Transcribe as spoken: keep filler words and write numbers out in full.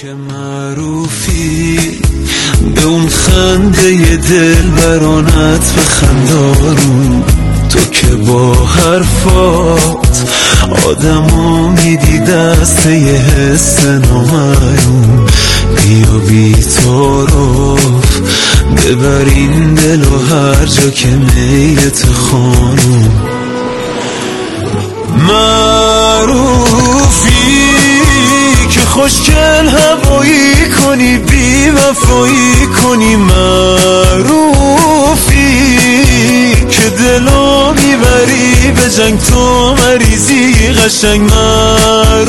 که معروفی به اون خنده دل برانت و خندارون، تو که با حرفات آدمو میدی دسته یه حس نامعلوم. بیا بی تعارف ببر این دل و هر جا که میلت خانوم. معروفی که خوشگل هوایی کنی، بی وفایی کنی. معروفی که دلو میبری به جنگ، تو مریضی قشنگ. معروفی